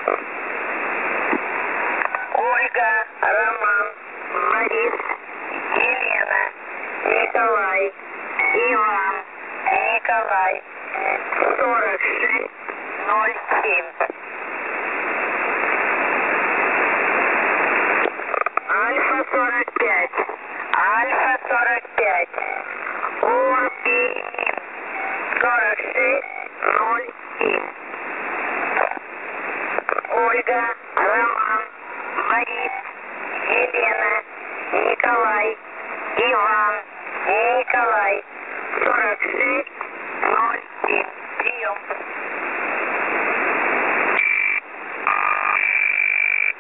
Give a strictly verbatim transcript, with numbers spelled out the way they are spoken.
Ольга, Роман, Борис, Елена, Николай, Иван, Николай, сорок шесть ноль семь. Альфа сорок пять, Альфа сорок пять, Орбинин, сорок шесть ноль семь. Ольга, Роман, Борис, Елена, Николай, Иван, Николай, сорок шесть